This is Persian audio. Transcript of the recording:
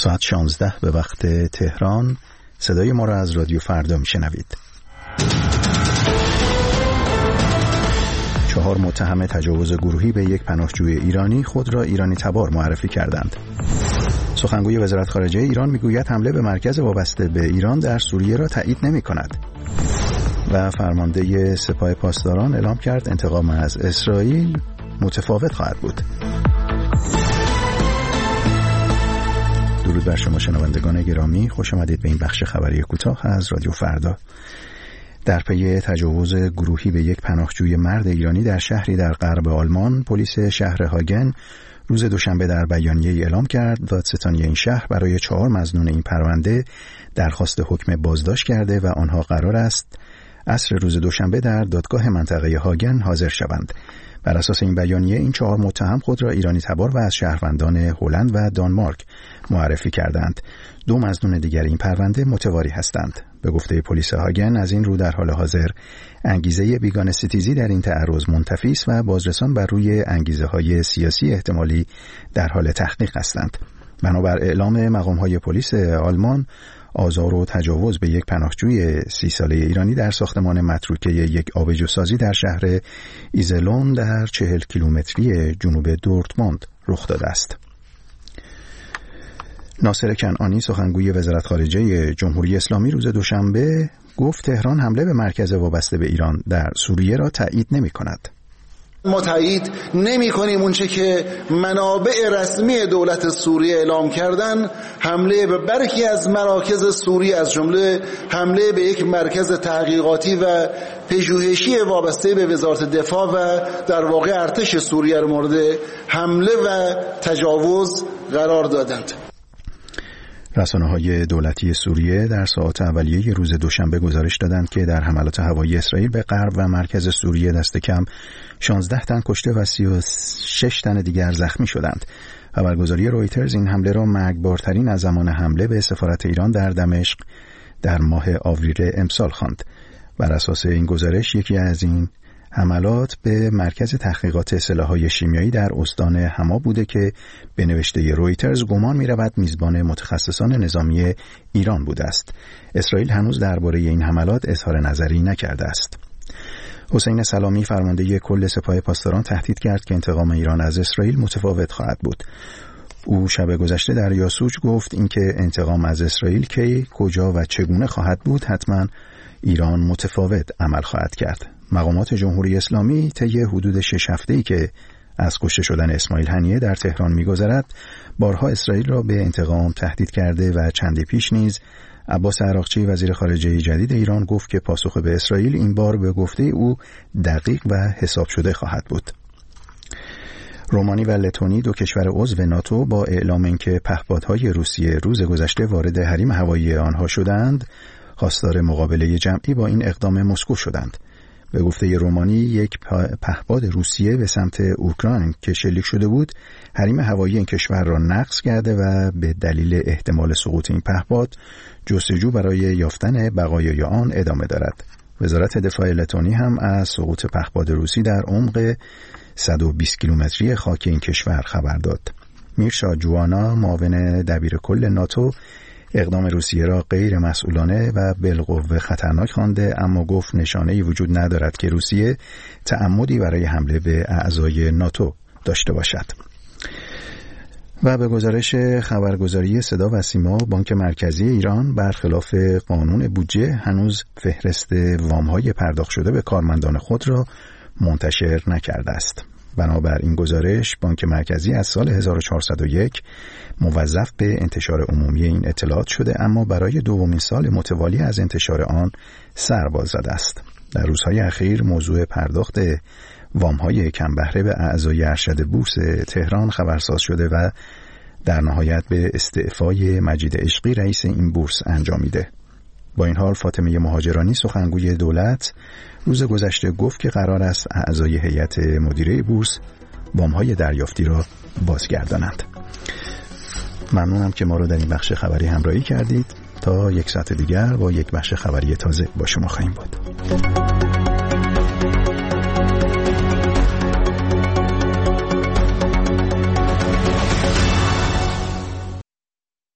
ساعت 16 به وقت تهران. صدای ما را از رادیو فردا میشنوید. 4 متهم تجاوز گروهی به یک پناهجوی ایرانی خود را ایرانی تبار معرفی کردند. سخنگوی وزارت خارجه ایران میگوید حمله به مرکز وابسته به ایران در سوریه را تایید نمی‌کند. و فرمانده سپاه پاسداران اعلام کرد انتقام از اسرائیل متفاوت خواهد بود. درود بر شما شنوندگان گرامی، خوش آمدید به این بخش خبری کوتاه از رادیو فردا. در پی تجاوز گروهی به یک پناهجوی مرد ایرانی در شهری در غرب آلمان، پلیس شهر هاگن روز دوشنبه در بیانیه‌ای اعلام کرد دادستانی این شهر برای 4 مظنون این پرونده درخواست حکم بازداشت کرده و آنها قرار است عصر روز دوشنبه در دادگاه منطقه هاگن حاضر شوند. بر اساس این بیانیه این 4 متهم خود را ایرانی تبار و از شهروندان هلند و دانمارک معرفی کردند. 2 مظنون دیگر این پرونده متواری هستند. به گفته پلیس هاگن از این رو در حال حاضر انگیزه بیگانه ستیزی در این تعرض منتفی است و بازرسان بر روی انگیزه‌های سیاسی احتمالی در حال تحقیق هستند. بنابر اعلام مقام‌های پلیس آلمان، آزار و تجاوز به یک پناهجوی 30 ساله ایرانی در ساختمان متروکه یک آبجوسازی در شهر ایزلون در 40 کیلومتری جنوب دورتموند رخ داده است. ناصر کنعانی سخنگوی وزارت خارجه جمهوری اسلامی روز دوشنبه گفت تهران حمله به مرکز وابسته به ایران در سوریه را تایید نمی‌کند. ما تایید نمی کنیم اونچه که منابع رسمی دولت سوریه اعلام کردن، حمله به برخی از مراکز سوریه از جمله حمله به یک مرکز تحقیقاتی و پژوهشی وابسته به وزارت دفاع و در واقع ارتش سوریه را مورد حمله و تجاوز قرار دادند. رسانه‌های دولتی سوریه در ساعات اولیه روز دوشنبه گزارش دادند که در حملات هوایی اسرائیل به غرب و مرکز سوریه دست کم 16 تن کشته و 36 تن دیگر زخمی شدند. خبرگزاری رویترز این حمله را مرگبارترین از زمان حمله به سفارت ایران در دمشق در ماه آوریل امسال خواند. بر اساس این گزارش یکی از این حملات به مرکز تحقیقات سلاح‌های شیمیایی در استان حما بوده که به نوشته رویترز گمان می‌رود میزبان متخصصان نظامی ایران بوده است. اسرائیل هنوز درباره این حملات اظهار نظری نکرده است. حسین سلامی فرمانده کل سپاه پاسداران تهدید کرد که انتقام ایران از اسرائیل متفاوت خواهد بود. او شب گذشته در یاسوج گفت اینکه انتقام از اسرائیل کی، کجا و چگونه خواهد بود حتما ایران متفاوت عمل خواهد کرد. مقامات جمهوری اسلامی طی حدود 6 هفته‌ای که از کشته شدن اسماعیل هنیه در تهران می‌گذرد، بارها اسرائیل را به انتقام تهدید کرده و چندی پیش نیز عباس عراقچی وزیر خارجه جدید ایران گفت که پاسخ به اسرائیل این بار به گفته او دقیق و حساب شده خواهد بود. رومانی و لتونی 2 کشور عضو ناتو با اعلام اینکه پهپادهای روسیه روز گذشته وارد حریم هوایی آنها شدند، خواستار مقابله جمعی با این اقدام مسکو شدند. به گفته رومانی یک پهپاد روسیه به سمت اوکراین که شلیک شده بود، حریم هوایی این کشور را نقض کرده و به دلیل احتمال سقوط این پهپاد جستجو برای یافتن بقایای آن ادامه دارد. وزارت دفاع لتونی هم از سقوط پهپاد روسی در عمق 120 کیلومتری خاک این کشور خبر داد. میرشا جوانا معاون دبیر کل ناتو اقدام روسیه را غیر مسئولانه و بالقوه خطرناک خوانده، اما گفت نشانه‌ای وجود ندارد که روسیه تعمدی برای حمله به اعضای ناتو داشته باشد. و به گزارش خبرگزاری صدا و سیما، بانک مرکزی ایران برخلاف قانون بودجه هنوز فهرست وام‌های پرداخت شده به کارمندان خود را منتشر نکرده است. بنابر این گزارش بانک مرکزی از سال 1401 موظف به انتشار عمومی این اطلاعات شده، اما برای دومین سال متوالی از انتشار آن سر باز زده است. در روزهای اخیر موضوع پرداخت وام‌های کم بهره به اعضای ارشد بورس تهران خبرساز شده و در نهایت به استعفای مجید عشقی رئیس این بورس انجامیده. با این حال فاطمه مهاجرانی سخنگوی دولت روز گذشته گفت که قرار است اعضای هیئت مدیره بورس وام‌های دریافتی را بازگردانند. ممنونم که ما رو در این بخش خبری همراهی کردید. تا 1 ساعت دیگر با یک بخش خبری تازه با شما خواهیم بود.